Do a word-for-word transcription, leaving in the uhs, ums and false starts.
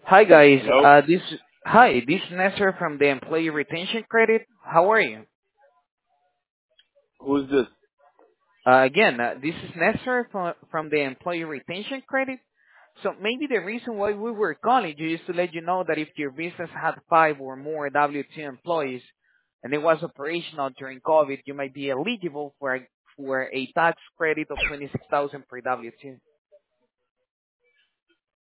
Hi guys, Hello? uh, this hi, this is Nestor from the Employee Retention Credit. How are you? Who's this? Uh, again, uh, this is Nestor from, from the Employee Retention Credit. So maybe the reason why we were calling you is to let you know that if your business had five or more W two employees and it was operational during COVID, you might be eligible for a, for a tax credit of twenty-six thousand per W two.